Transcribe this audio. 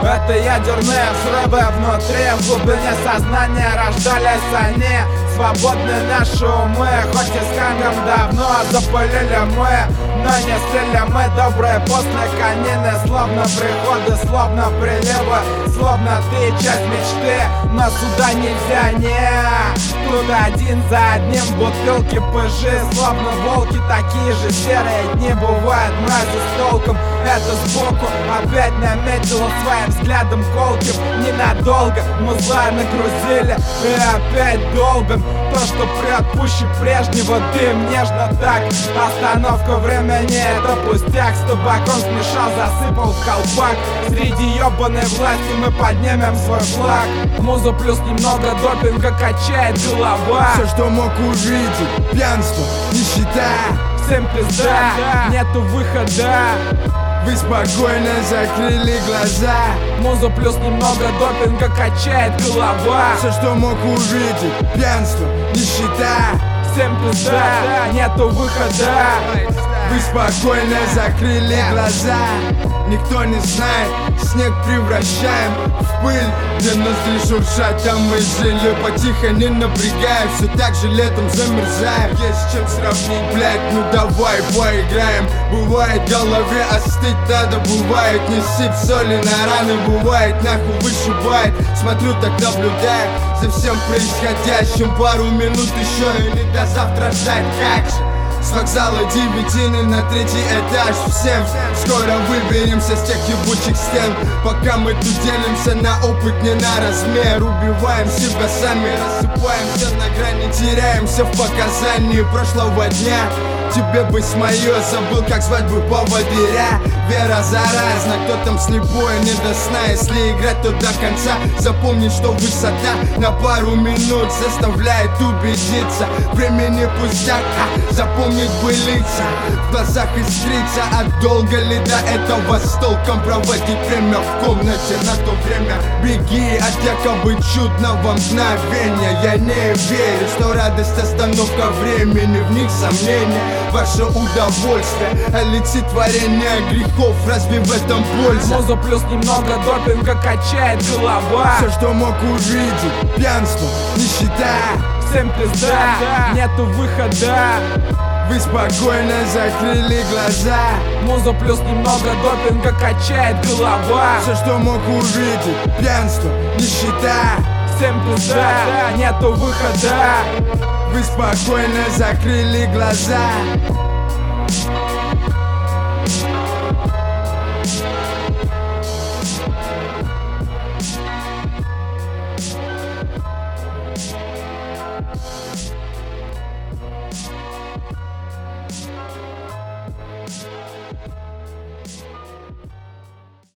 Это ядерные взрывы внутри, в глубине сознания рождались они. Свободны наши умы, хоть и с хангом давно запылили мы, но не слили мы добрые после конины. Словно приходы, словно приливы, словно ты часть мечты, но сюда нельзя, не. Тут один за одним бутылки пыжи, словно волки, такие же серые дни бывают, мрази с толком. Это сбоку опять наметила своим взглядом колким. Ненадолго музла нагрузили и опять долбим. То, что прет пуще прежнего, дым нежно так. Остановка времени, это пустяк. С табаком смешал, засыпал в колпак. Среди ёбаной власти мы поднимем свой флаг. Муза плюс немного допинга качает голова. Все, что мог увидеть, пьянство, нищета. Всем пизда, нету выхода. Вы спокойно закрыли глаза. Муза плюс немного допинга качает голова. Все, что мог увидеть, пьянство, нищета. Всем пизда, нету выхода. Вы спокойно закрыли глаза. Никто не знает, снег превращаем в пыль, где ноздри шуршат, там мы жили потихо, не напрягаем. Все так же летом замерзаем. Есть чем сравнить, блять, ну давай поиграем. Бывает в голове остыть надо, бывает не сыпь соли на раны, бывает нахуй вышибает. Смотрю так наблюдая за всем происходящим. Пару минут еще или до завтра ждать, как же. С вокзала Девятины на 3-й этаж. Всем скоро выберемся с тех ебучих стен. Пока мы тут делимся на опыт, не на размер. Убиваем себя сами, рассыпаемся на грани, теряемся в показании прошлого дня. Тебе быть мое, забыл, как звать бы поводыря. Вера заразна, кто там слепой, не до сна. Если играть, то до конца. Запомнить, что высота на пару минут заставляет убедиться. Времени пустяк, запомнить бы лица. В глазах искрится, а долго ли до этого с толком проводить время в комнате на то время. Беги от якобы чудного мгновения. Я не верю, что радость остановка времени, в них сомнения. Ваше удовольствие, олицетворение грехов, разве в этом польза? Муза плюс немного допинга качает голова. Все, что мог увидеть, пьянство, нищета. Всем пизда, нету выхода. Вы спокойно закрыли глаза. Муза плюс немного допинга качает голова. Все, что мог увидеть, пьянство, нищета. Всем пизда, нету выхода. Вы спокойно закрыли глаза.